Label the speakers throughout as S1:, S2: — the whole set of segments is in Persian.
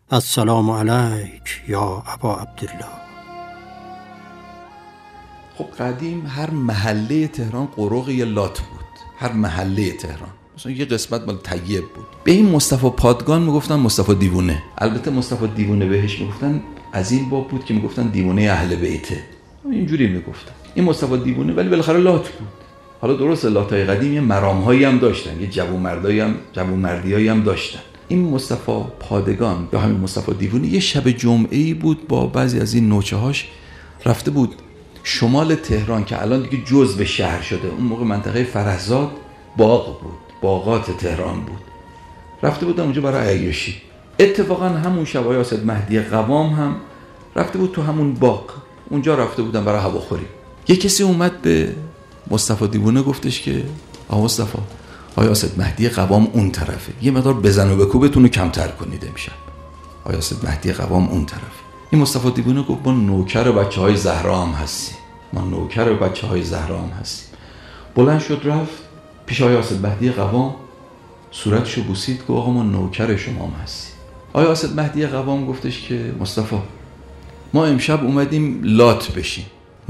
S1: السلام علیک یا ابا عبدالله.
S2: خب قدیم هر محله تهران قروق یه لات بود. هر محله تهران مثلا یه قسمت مال طیب بود. به این مصطفی پادگان میگفتن مصطفی دیوونه. البته مصطفی دیوونه بهش میگفتن از این باب بود که میگفتن دیوونه اهل بیته، اینجوری میگفتن این مصطفی دیوونه، ولی بالاخره لات بود. حالا درسته لاتای قدیم یه مرامهایی هم داشتن، یه جوونمردیایی هم داشتن. این مصطفی پادگان یا همین مصطفی دیوونه یه شب جمعه‌ای بود با بعضی از این نوچه‌هاش رفته بود شمال تهران که الان دیگه جزء شهر شده. اون موقع منطقه فرهزاد باغ بود، باغات تهران بود. رفته بودن اونجا برای عیاشی. اتفاقا همون شب آقای اسد مهدی قوام هم رفته بود تو همون باغ، اونجا رفته بودن برای هواخوری. یه کسی اومد به مصطفی دیوونه گفتش که آقا مصطفی، آقای اسد مهدی قوام اون طرفه، یه مقدار بزن و بکوبتون رو کمتر کنید امشب. آقای اسد مهدی قوام اون طرفه. این مصطفی دیوونه گفت ما نوکر بچهای زهرا هم هستیم، بلند شد رفت پیش آقای اسد مهدی قوام، صورتشو بوسید، گفت آقا ما نوکر شما هم هستیم. آقای اسد مهدی قوام گفتش که مصطفی، ما امشب اومدیم لات بشیم.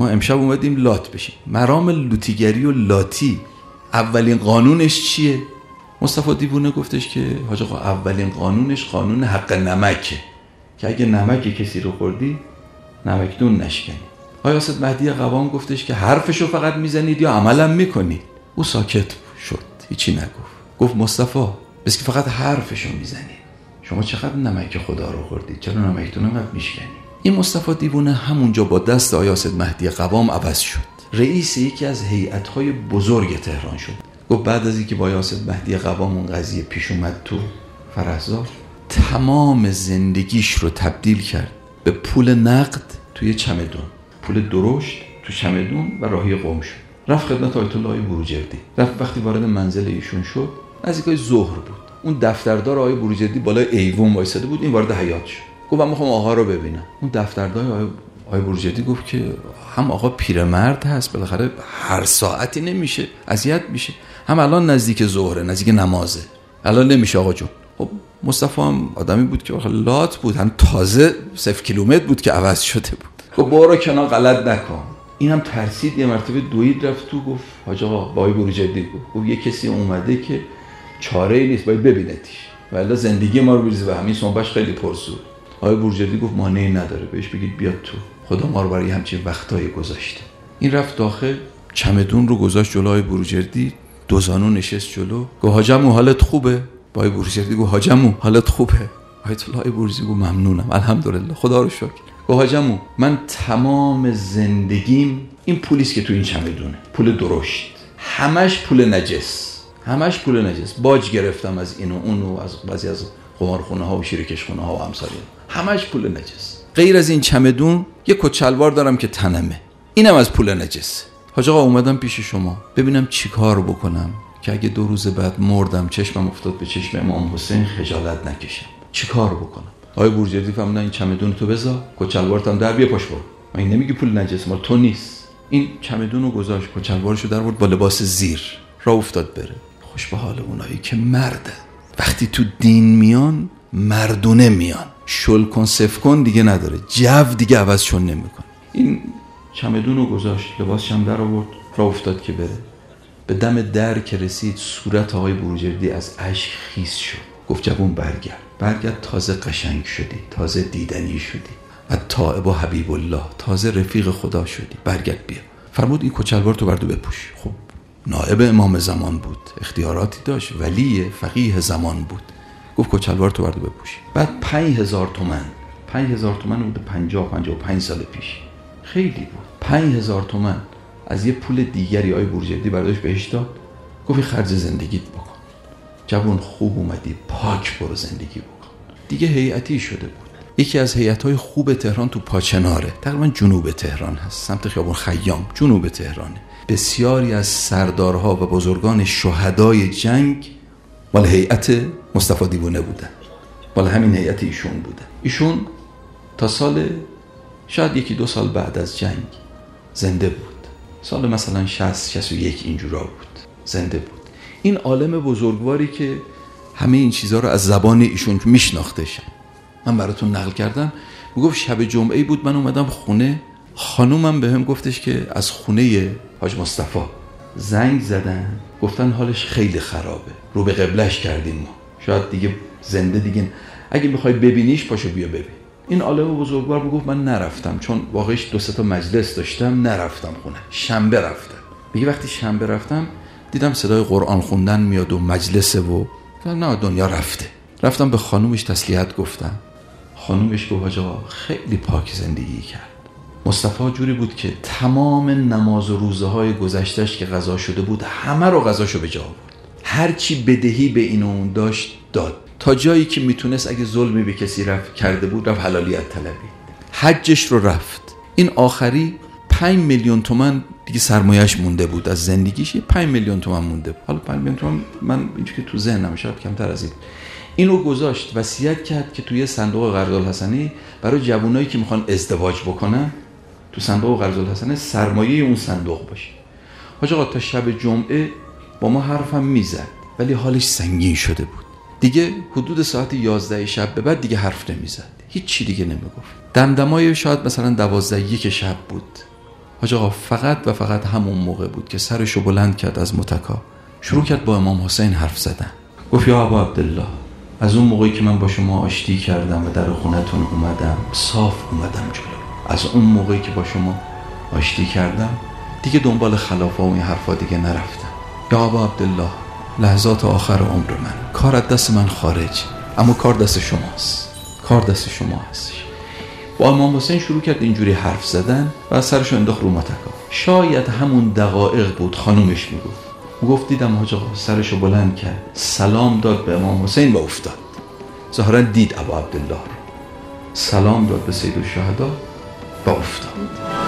S2: مرام لوتیگری و لاتی اولین قانونش چیه؟ مصطفی دیوونه گفتش که حاج آقا اولین قانونش قانون حق نمکه که اگه نمک کسی رو خوردی نمکدون نشکنی. آقای اسد مهدی قوام گفتش که حرفشو فقط میزنید یا عملم میکنید؟ او ساکت شد، هیچی نگفت. گفت مصطفی بس که فقط حرفشو میزنید، شما چقدر نمک خدا رو خوردید، چرا نمکتون انقدر میشکنید؟ این مصطفی دیوونه همونجا با دست آقای اسد مهدی قوام عوض شد، رئیس یکی از هیئت‌های بزرگ تهران شد. گفت بعد از اینکه با آقای اسد مهدی قوام اون قضیه پیش اومد تو فرهزاد، تمام زندگیش رو تبدیل کرد به پول نقد توی چمدون، پول درشت تو چمدون و راهی قم شد. رفت خدمت آیت الله بروجردی. وقتی وارد منزل ایشون شد نزدیکای ظهر بود. اون دفتردار آقای بروجردی بالای ایوان وایساده بود، این وارد حیاط شد. گفت من میخوام آقا رو ببینم. اون دفتردار آقای بروجردی گفت که هم آقا پیرمرد هست، بالاخره هر ساعتی نمیشه، اذیت میشه، هم الان نزدیک ظهره، نزدیک نمازه، الان نمیشه آقا جون. خب مصطفی هم آدمی بود که لات بود، هم تازه 0 کیلومتر بود که عوض شده بود. گفت برو کنار غلط نکن. اینم ترسید، یه مرتبه دوید رفت تو، گفت حاج آقا با آقای بروجردی گفت یه کسی اومده که چاره‌ای نیست، باید ببینتیش، ولی زندگی ما رو بریزه به همین صنبش خیلی پرزور. آقای بروجردی گفت مانعی نداره، بهش بگید بیاد تو، خدا ما رو برای همچین وقتایی گذاشته. این رفت داخل، چمدون رو گذاشت جلوی آقای بروجردی، دو زانو نشست جلو، گفت حاجمو حالت خوبه؟ با آقای بروجردی گفت حاجمو حالت خوبه؟ آیت الله بروجردی گفت ممنونم الحمدلله خدا رو شکر. گفت حاجمو من تمام زندگیم این پولیست که تو این چمدونه، پول درشت، همش پول نجس، باج گرفتم از اینو اونو، از بعضی از قمارخونه ها و شیرکش خونه ها و امثال، همش پول نجس. غیر از این چمدون یه کچلوار دارم که تنمه، اینم از پول نجس. حاج آقا اومدم پیش شما ببینم چی کار بکنم که اگه 2 روز بعد مردم چشمم افتاد به چشم امام حسین خجالت نکشم، چی کار بکنم؟ آقای بروجردی فهمیدن این چمدون تو بذار، کچلوارت هم در بیا پاش برو، من نمیگی پول نجس مال تو نیست. این چمدون رو گذاشت، کچلوارشو در آورد با لباس زیر راه افتاد بره. خوش به حال اونایی که مردن، وقتی تو دین میان مردونه میان، شل کن صف کن دیگه نداره، جو دیگه عوض شون نمیکن. این چمدون رو گذاشت، لباسش هم در آورد، راه افتاد که بره. به دم در که رسید صورت آقای بروجردی از اشک خیس شد. گفت جوون برگرد، تازه قشنگ شدی، تازه دیدنی شدی، و تائب و حبیب الله، تازه رفیق خدا شدی، برگرد بیا. فرمود این کچلوار تو بردو بپوش. خب نائب امام زمان بود، اختیاراتی داشت، ولی فقیه زمان بود. گفت کچلوار تو بردو بپوش. بعد 5000 تومان بود، 55 سال پیش خیلی بود. 5000 تومان از یه پول دیگری آقای بروجردی برداشت بهش داد، گفت خرج زندگیت بکن، جوون خوب اومدی، پاک برو زندگی بکن. دیگه هیئتی شده بود. یکی از هیئت‌های خوب تهران تو پاچناره، تقریبا جنوب تهران هست، سمت خیابون خیام، جنوب تهرانه. بسیاری از سردارها و بزرگان شهدای جنگ مال هیئت مصطفی دیوونه بودن، مال همین هیئت ایشون بودن. ایشون تا سال شاید 1-2 سال بعد از جنگ زنده بود، سال مثلا 60-61 اینجورا بود، زنده بود. این عالم بزرگواری که همه این چیزها رو از زبان ایشون میشناختش، من براتون نقل کردم. میگفت شب جمعه بود، من اومدم خونه، خانومم بهم گفتش که از خونه حاج مصطفی زنگ زدن، گفتن حالش خیلی خرابه، رو به قبلش کردیم ما، شاید دیگه زنده دیگه، اگه میخوای ببینیش پاشو بیا ببین. این عالم بزرگوار میگفت من نرفتم، چون واقعیش 2-3 تا مجلس داشتم، نرفتم خونه. شنبه رفتم. میگه وقتی شنبه رفتم دیدم صدای قرآن خوندن میاد و مجلسه و نه دنیا رفته. رفتم به خانومش تسلیت گفتم. خانومش گفت حاج آقا خیلی پاک زندگی کرد. مصطفی جوری بود که تمام نماز و روزه های گذشتش که قضا شده بود همه رو قضاشو به جا آورد. هر چی بدهی به این و اون داشت داد، تا جایی که میتونست اگه ظلمی به کسی کرده بود رفت حلالیت طلبی. حجش رو رفت. این آخری 5 میلیون تومان دیگه سرمایه‌اش مونده بود از زندگیش، 5 میلیون تومان مونده بود. حالا 5 میلیون تومان من اینجوری که تو ذهنم شاید کمتر از این. اینو گذاشت، وصیت کرد که توی صندوق قرض‌الحسنه برای جوانایی که میخوان ازدواج بکنن، تو صندوق قرض‌الحسنه سرمایه اون صندوق باشه. حاج آقا تا شب جمعه با ما حرفم میزد ولی حالش سنگین شده بود. دیگه حدود ساعت 11 شب به بعد دیگه حرف نمیزد، هیچ چی دیگه نمیگفت. دمدمای شاید مثلا 12-1 شب بود. حاج آقا فقط و فقط همون موقع بود که سرشو بلند کرد از متکا، شروع کرد با امام حسین حرف زدن. گفت یا ابا عبدالله، از اون موقعی که من با شما آشتی کردم و در خونتون اومدم، صاف اومدم جلو. از اون موقعی که با شما آشتی کردم دیگه دنبال خلافه و این حرفا دیگه نرفتم. یا ابا عبدالله، لحظات آخر عمر من، کار از دست من خارج، اما کار دست شماست، کار دست شما هستش. با امام حسین شروع کرد اینجوری حرف زدن و سرشو انداخت رو متکا. شاید همون دقایق بود خانومش میگفت دیدم حاج آقا سرشو بلند کرد، سلام داد به امام حسین و افتاد. ظاهرا دید ابا عبدالله رو، سلام داد به سید الشهدا و افتاد.